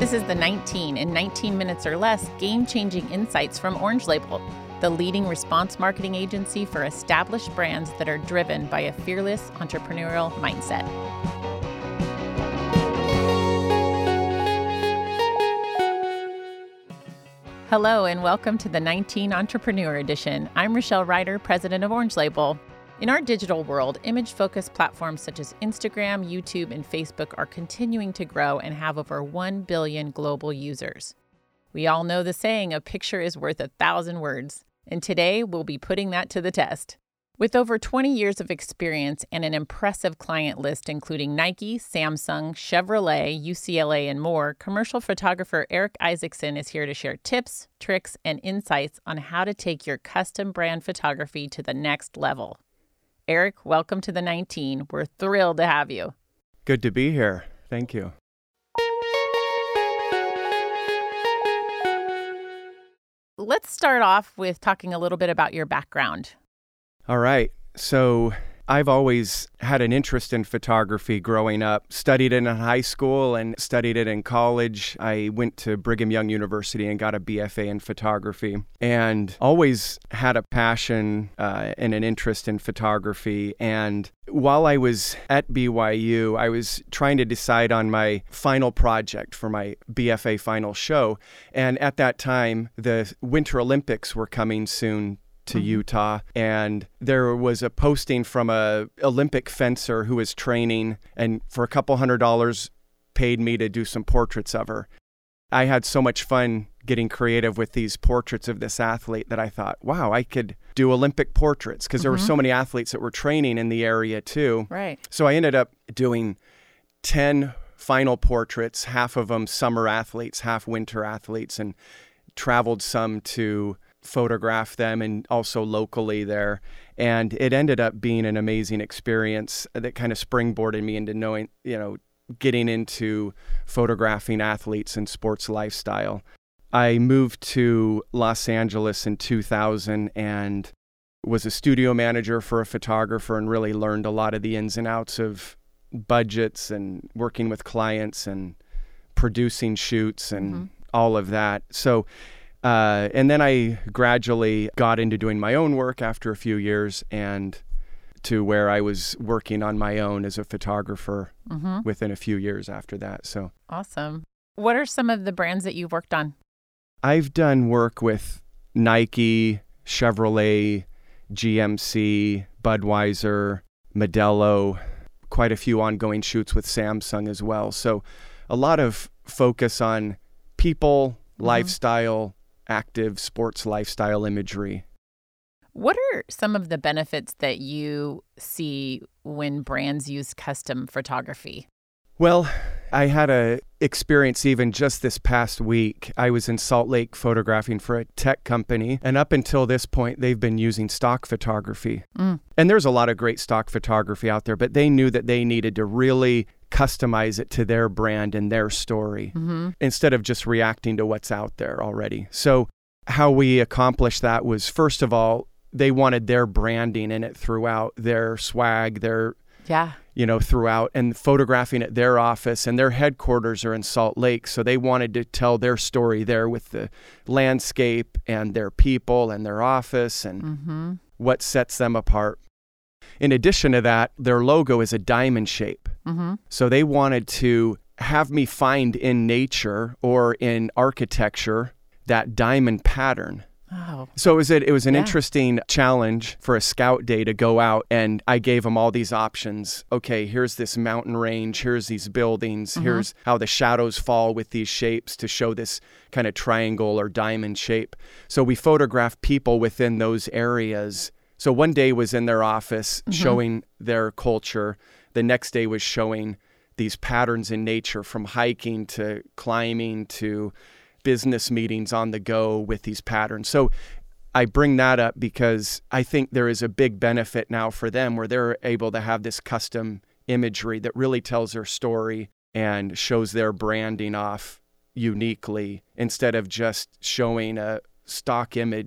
This is the 19 in 19 minutes or less game-changing insights from Orange Label, the leading response marketing agency for established brands that are driven by a fearless entrepreneurial mindset. Hello and welcome to the 19 Entrepreneur Edition. I'm Rochelle Ryder, president of Orange Label. In our digital world, image-focused platforms such as Instagram, YouTube, and Facebook are continuing to grow and have over 1 billion global users. We all know the saying, a picture is worth 1,000 words, and today we'll be putting that to the test. With over 20 years of experience and an impressive client list including Nike, Samsung, Chevrolet, UCLA, and more, commercial photographer Eric Isaacson is here to share tips, tricks, and insights on how to take your custom brand photography to the next level. Eric, welcome to the 19. We're thrilled to have you. Good to be here. Thank you. Let's start off with talking a little bit about your background. All right. So I've always had an interest in photography growing up. Studied it in high school and studied it in college. I went to Brigham Young University and got a BFA in photography, and always had a passion and an interest in photography. And while I was at BYU, I was trying to decide on my final project for my BFA final show. And at that time, the Winter Olympics were coming soon to Utah, and there was a posting from a Olympic fencer who was training, and for a couple $100 paid me to do some portraits of her. I had so much fun getting creative with these portraits of this athlete that I thought, wow, I could do Olympic portraits, because there were so many athletes that were training in the area too. Right. So I ended up doing 10 final portraits, half of them summer athletes, half winter athletes, and traveled some to photograph them and also locally there. And it ended up being an amazing experience that kind of springboarded me into knowing, getting into photographing athletes and sports lifestyle. I moved to Los Angeles in 2000 and was a studio manager for a photographer and really learned a lot of the ins and outs of budgets and working with clients and producing shoots and all of that. So and then I gradually got into doing my own work after a few years, and to where I was working on my own as a photographer within a few years after that. So awesome. What are some of the brands that you've worked on? I've done work with Nike, Chevrolet, GMC, Budweiser, Modelo, quite a few ongoing shoots with Samsung as well. So a lot of focus on people, lifestyle, active sports lifestyle imagery. What are some of the benefits that you see when brands use custom photography? Well, I had a experience even just this past week. I was in Salt Lake photographing for a tech company, and up until this point, they've been using stock photography. And there's a lot of great stock photography out there, but they knew that they needed to really customize it to their brand and their story instead of just reacting to what's out there already. So how we accomplished that was, first of all, they wanted their branding in it throughout, their swag, their throughout, and photographing at their office, and their headquarters are in Salt Lake. So they wanted to tell their story there with the landscape and their people and their office and what sets them apart. In addition to that, their logo is a diamond shape. So they wanted to have me find in nature or in architecture that diamond pattern. Oh. So it was an interesting challenge for a scout day to go out, and I gave them all these options. Okay, here's this mountain range, here's these buildings, here's how the shadows fall with these shapes to show this kind of triangle or diamond shape. So we photographed people within those areas. So one day was in their office showing their culture. The next day was showing these patterns in nature, from hiking to climbing to business meetings on the go with these patterns. So I bring that up because I think there is a big benefit now for them where they're able to have this custom imagery that really tells their story and shows their branding off uniquely, instead of just showing a stock image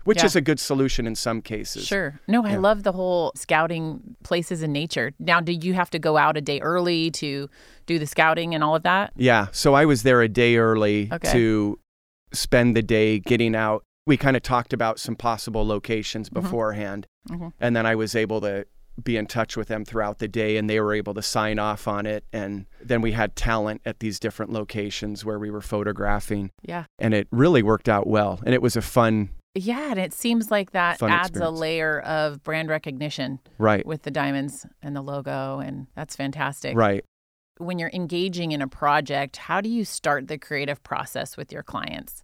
which is a good solution in some cases. Sure. No, I love the whole scouting places in nature. Now, did you have to go out a day early to do the scouting and all of that? Yeah. So I was there a day early Okay. to spend the day getting out. We kind of talked about some possible locations beforehand. And then I was able to be in touch with them throughout the day, and they were able to sign off on it. And then we had talent at these different locations where we were photographing. Yeah. And it really worked out well. And it was a fun Yeah, and it seems like that Fun adds experience. a layer of brand recognition right. with the diamonds and the logo, and that's fantastic. Right. When you're engaging in a project, how do you start the creative process with your clients?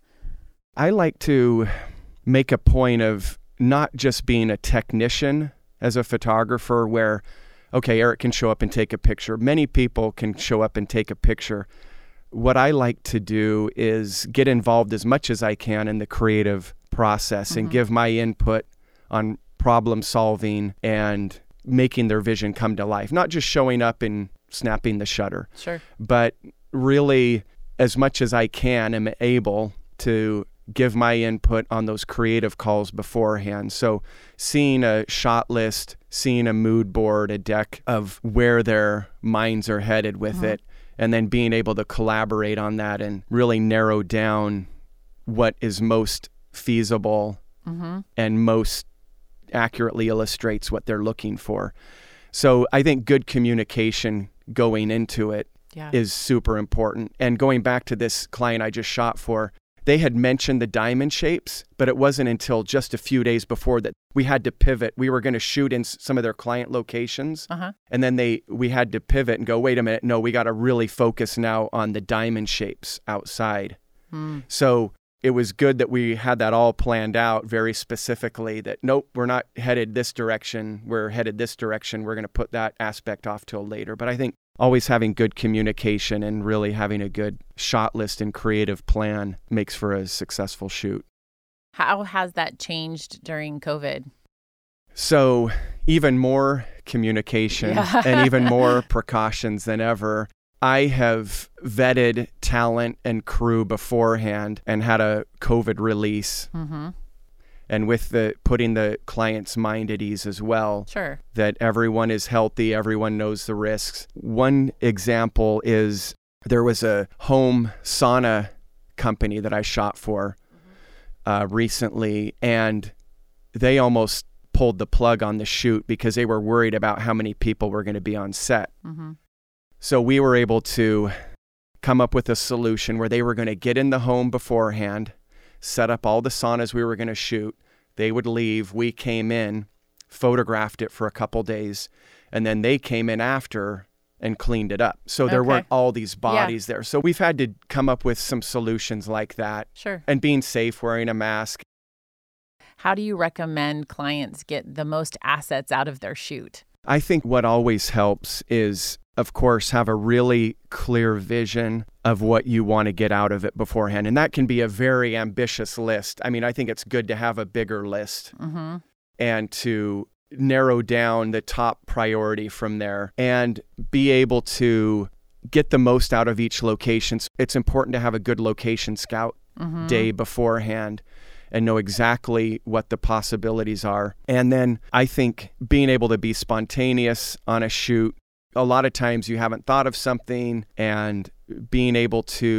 I like to make a point of not just being a technician as a photographer where, okay, Eric can show up and take a picture. Many people can show up and take a picture. What I like to do is get involved as much as I can in the creative process and give my input on problem solving and making their vision come to life. Not just showing up and snapping the shutter, Sure. but really, as much as I can, am able to give my input on those creative calls beforehand. So seeing a shot list, seeing a mood board, a deck of where their minds are headed with it, and then being able to collaborate on that and really narrow down what is most feasible and most accurately illustrates what they're looking for. So I think good communication going into it is super important. And going back to this client I just shot for, they had mentioned the diamond shapes, but it wasn't until just a few days before that we had to pivot. We were going to shoot in some of their client locations, and then we had to pivot and go, wait a minute, no, we got to really focus now on the diamond shapes outside. So it was good that we had that all planned out very specifically that, nope, we're not headed this direction. We're headed this direction. We're going to put that aspect off till later. But I think always having good communication and really having a good shot list and creative plan makes for a successful shoot. How has that changed during COVID? So even more communication and even more precautions than ever. I have vetted talent and crew beforehand and had a COVID release. And with the putting the client's mind at ease as well. Sure. That everyone is healthy, everyone knows the risks. One example is there was a home sauna company that I shot for recently, and they almost pulled the plug on the shoot because they were worried about how many people were going to be on set. So we were able to come up with a solution where they were going to get in the home beforehand, set up all the saunas we were going to shoot. They would leave. We came in, photographed it for a couple days, and then they came in after and cleaned it up. So there weren't all these bodies there. So we've had to come up with some solutions like that. Sure. And being safe, wearing a mask. How do you recommend clients get the most assets out of their shoot? I think what always helps is, of course, have a really clear vision of what you want to get out of it beforehand. And that can be a very ambitious list. I mean, I think it's good to have a bigger list and to narrow down the top priority from there and be able to get the most out of each location. It's important to have a good location scout day beforehand and know exactly what the possibilities are. And then I think being able to be spontaneous on a shoot. A lot of times you haven't thought of something, and being able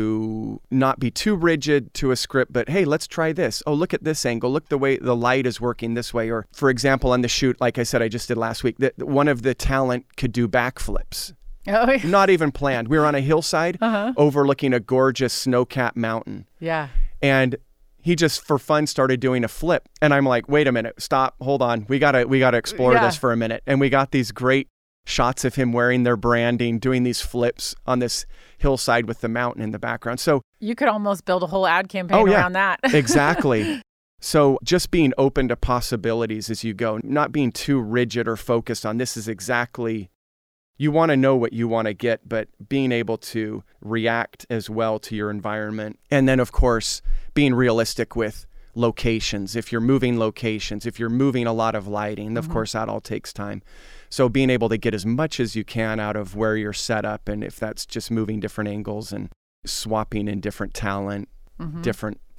to not be too rigid to a script, but hey, let's try this. Oh, look at this angle. Look the way the light is working this way. Or for example, on the shoot, like I said, I just did last week, that one of the talent could do backflips. Oh, yeah. Not even planned. We were on a hillside overlooking a gorgeous snow-capped mountain. Yeah. And he just for fun started doing a flip. And I'm like, wait a minute, stop, hold on. We gotta explore this for a minute. And we got these great shots of him wearing their branding, doing these flips on this hillside with the mountain in the background. So you could almost build a whole ad campaign around that. Exactly. So just being open to possibilities as you go, not being too rigid or focused on this is exactly, you want to know what you want to get, but being able to react as well to your environment. And then, of course, being realistic with locations. If you're moving locations, if you're moving a lot of lighting, of course, that all takes time. So being able to get as much as you can out of where you're set up, and if that's just moving different angles and swapping in different talent, different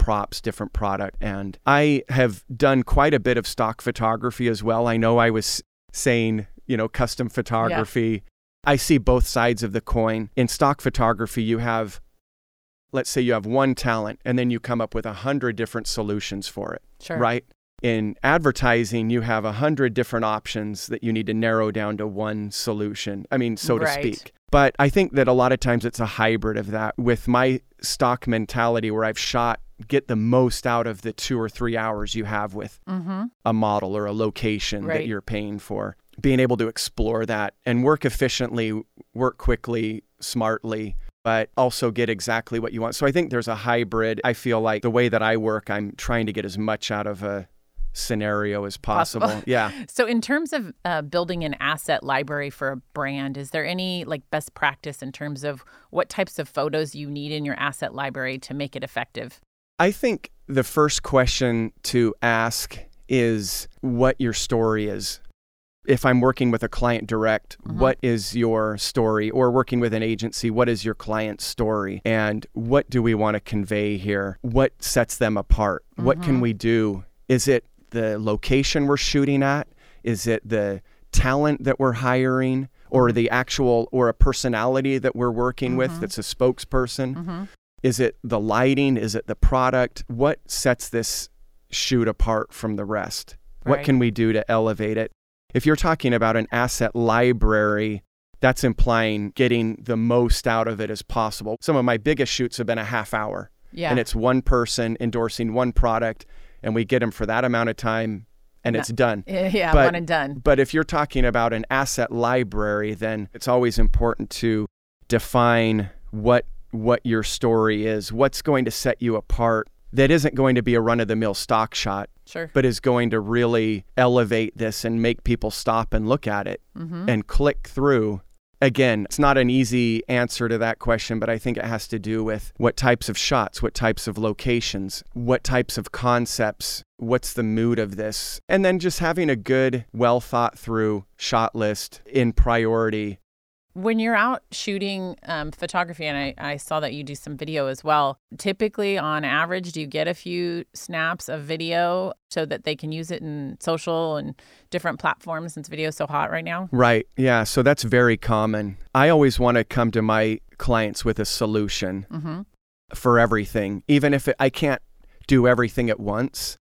props, different product. And I have done quite a bit of stock photography as well. I know I was saying, custom photography. Yeah. I see both sides of the coin. In stock photography, you have, let's say you have one talent, and then you come up with 100 different solutions for it, sure. Right? In advertising, you have 100 different options that you need to narrow down to one solution. So to speak. But I think that a lot of times it's a hybrid of that. With my stock mentality where I've get the most out of the 2 or 3 hours you have with a model or a location that you're paying for. Being able to explore that and work efficiently, work quickly, smartly, but also get exactly what you want. So I think there's a hybrid. I feel like the way that I work, I'm trying to get as much out of a scenario as possible. Yeah. So in terms of building an asset library for a brand, is there any best practice in terms of what types of photos you need in your asset library to make it effective? I think the first question to ask is what your story is. If I'm working with a client direct, what is your story? Or working with an agency, what is your client's story? And what do we want to convey here? What sets them apart? What can we do? Is it the location we're shooting at? Is it the talent that we're hiring? Or the actual, or a personality that we're working with that's a spokesperson? Is it the lighting? Is it the product? What sets this shoot apart from the rest? What can we do to elevate it? If you're talking about an asset library, that's implying getting the most out of it as possible. Some of my biggest shoots have been a half hour. Yeah. And it's one person endorsing one product, and we get them for that amount of time, and it's done. Yeah, one and done. But if you're talking about an asset library, then it's always important to define what your story is, what's going to set you apart. That isn't going to be a run-of-the-mill stock shot, sure, but is going to really elevate this and make people stop and look at it and click through. Again, it's not an easy answer to that question, but I think it has to do with what types of shots, what types of locations, what types of concepts, what's the mood of this, and then just having a good, well-thought-through shot list in priority. When you're out shooting photography, and I saw that you do some video as well, typically on average, do you get a few snaps of video so that they can use it in social and different platforms since video is so hot right now? Right. Yeah. So that's very common. I always want to come to my clients with a solution for everything, even if I can't do everything at once.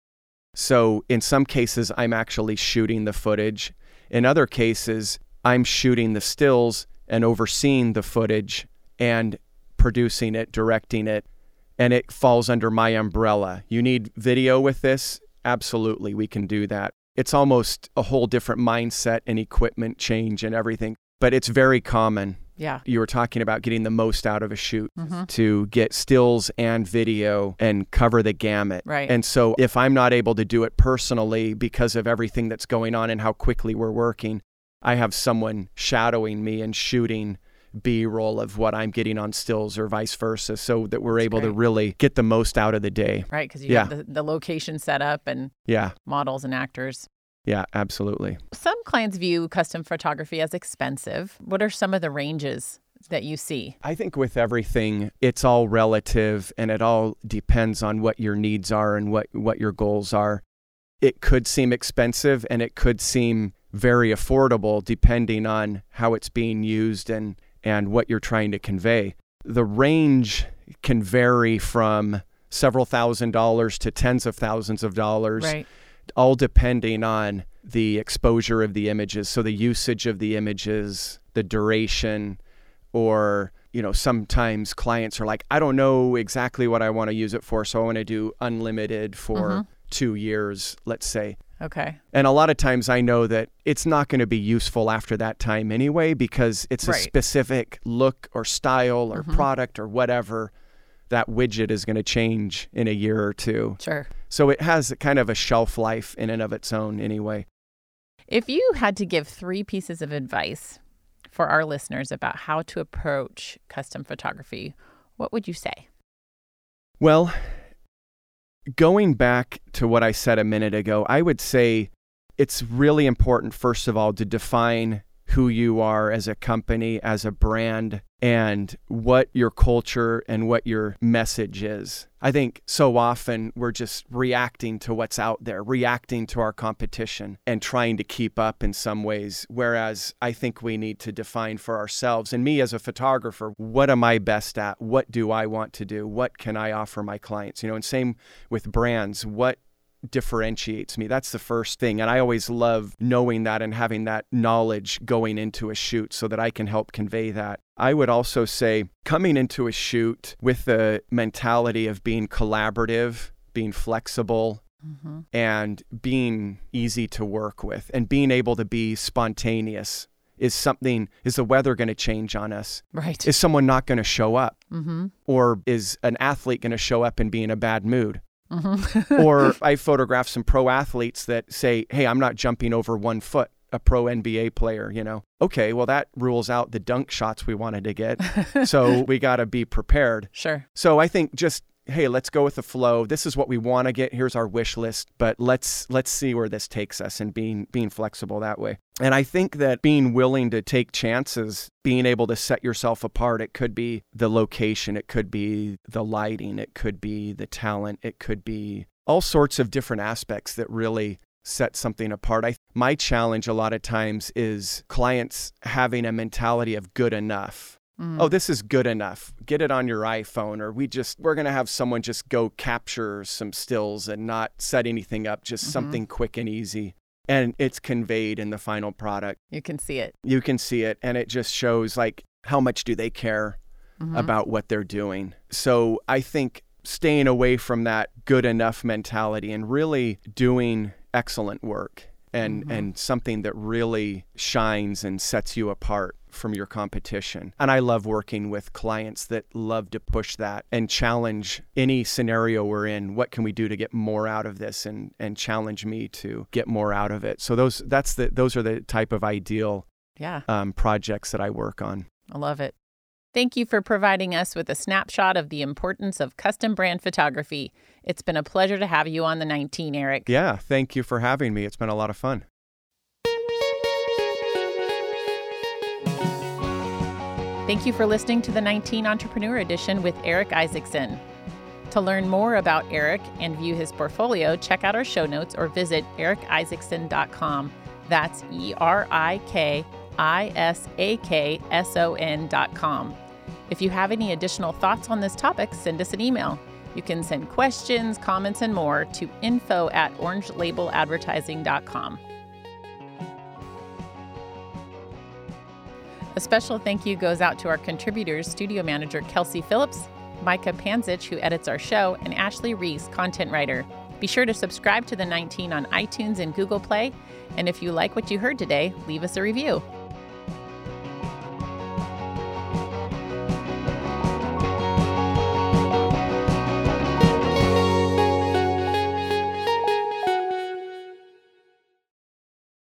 So in some cases, I'm actually shooting the footage. In other cases, I'm shooting the stills and overseeing the footage and producing it, directing it, and it falls under my umbrella. You need video with this? Absolutely, we can do that. It's almost a whole different mindset and equipment change and everything, but it's very common. Yeah. You were talking about getting the most out of a shoot to get stills and video and cover the gamut. Right. And so if I'm not able to do it personally because of everything that's going on and how quickly we're working, I have someone shadowing me and shooting B-roll of what I'm getting on stills or vice versa, so that we're able to really get the most out of the day. Right, because you have the location set up and models and actors. Yeah, absolutely. Some clients view custom photography as expensive. What are some of the ranges that you see? I think with everything, it's all relative, and it all depends on what your needs are and what your goals are. It could seem expensive, and it could seem very affordable depending on how it's being used and what you're trying to convey. The range can vary from several $1,000s to tens of thousands of dollars, right, all depending on the exposure of the images. So the usage of the images, the duration, or, sometimes clients are like, I don't know exactly what I want to use it for, so I want to do unlimited for 2 years, let's say. Okay. And a lot of times I know that it's not going to be useful after that time anyway, because it's a specific look or style or product or whatever. That widget is going to change in a year or two. Sure. So it has kind of a shelf life in and of its own anyway. If you had to give 3 pieces of advice for our listeners about how to approach custom photography, what would you say? Well, going back to what I said a minute ago, I would say it's really important, first of all, to define who you are as a company, as a brand, and what your culture and what your message is. I think so often we're just reacting to what's out there, reacting to our competition and trying to keep up in some ways, whereas I think we need to define for ourselves. And me as a photographer, what am I best at? What do I want to do? What can I offer my clients? And same with brands. What differentiates me? That's the first thing. And I always love knowing that and having that knowledge going into a shoot so that I can help convey that. I would also say coming into a shoot with the mentality of being collaborative, being flexible, and being easy to work with, and being able to be spontaneous. Is the weather going to change on us? Right. Is someone not going to show up? Or is an athlete going to show up and be in a bad mood? Or I photograph some pro athletes that say, hey, I'm not jumping over 1 foot, a pro NBA player, Okay, well, that rules out the dunk shots we wanted to get. So we got to be prepared. Sure. So I think just, hey, let's go with the flow. This is what we want to get. Here's our wish list, but let's see where this takes us, and being flexible that way. And I think that being willing to take chances, being able to set yourself apart, it could be the location, it could be the lighting, it could be the talent, it could be all sorts of different aspects that really set something apart. My challenge a lot of times is clients having a mentality of good enough. Oh, this is good enough. Get it on your iPhone, or we're going to have someone just go capture some stills and not set anything up, just something quick and easy. And it's conveyed in the final product. You can see it. You can see it. And it just shows how much do they care about what they're doing. So I think staying away from that good enough mentality and really doing excellent work and something that really shines and sets you apart from your competition. And I love working with clients that love to push that and challenge any scenario we're in. What can we do to get more out of this, and challenge me to get more out of it. So those are the type of ideal projects that I work on. I love it. Thank you for providing us with a snapshot of the importance of custom brand photography. It's been a pleasure to have you on the 19, Eric. Yeah, thank you for having me. It's been a lot of fun. Thank you for listening to the 19 Entrepreneur Edition with Eric Isaacson. To learn more about Eric and view his portfolio, check out our show notes or visit erikisaacson.com. That's ERIKISAKSON.com. If you have any additional thoughts on this topic, send us an email. You can send questions, comments, and more to info@orangelabeladvertising.com. A special thank you goes out to our contributors, studio manager Kelsey Phillips, Micah Panzich, who edits our show, and Ashley Reese, content writer. Be sure to subscribe to The 19 on iTunes and Google Play. And if you like what you heard today, leave us a review.